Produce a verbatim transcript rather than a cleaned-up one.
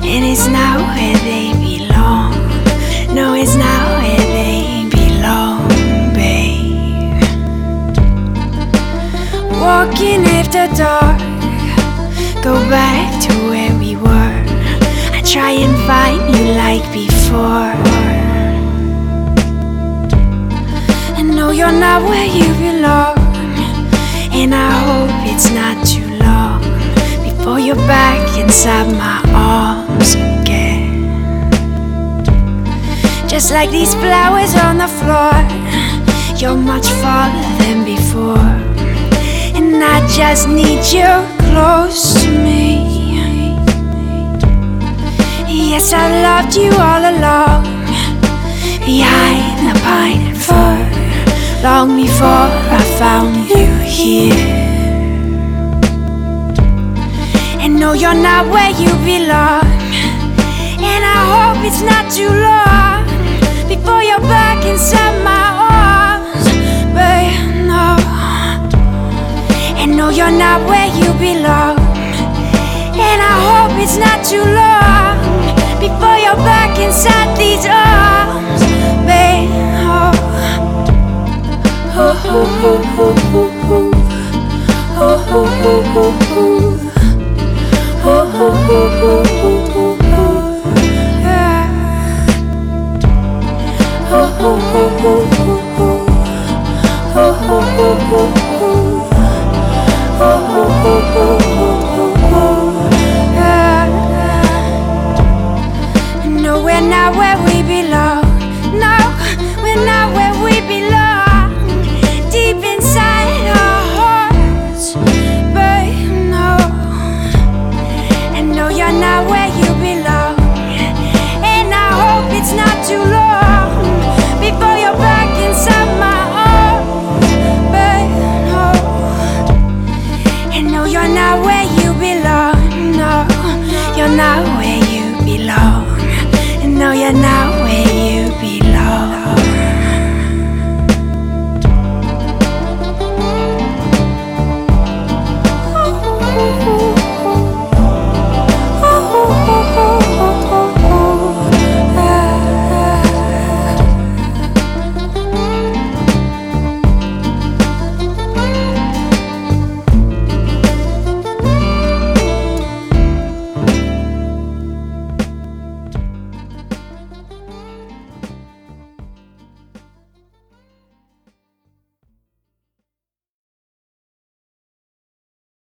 and it's not where they belong. No, it's not where they belong, babe. Walking after dark, go back to where we were. I try and find you like before. I know you're not where you belong, and I hope it's not too long before you're back inside my arms again. Just like these flowers on the floor, you're much farther than before, and I just need you close to me. Yes, I loved you all along, behind the pine and fir, long before I found you here. And no, you're not where you belong, and I hope it's not too long before you're back inside my arms, babe, no. And no, you're not where you belong, and I hope it's not too long before you're back inside these arms, babe, oh. Oh, oh, oh, oh, oh. Oh, oh, oh, oh, oh. Oh, oh, oh, oh, oh, oh. Yeah. Oh, oh, oh, oh, oh. Oh, oh, oh, oh, oh. Oh, oh, oh, oh, oh. Yeah. No, we're not where we belong. No, we're not where we belong. Deep inside our hearts, babe, no. And no, you're not where you belong.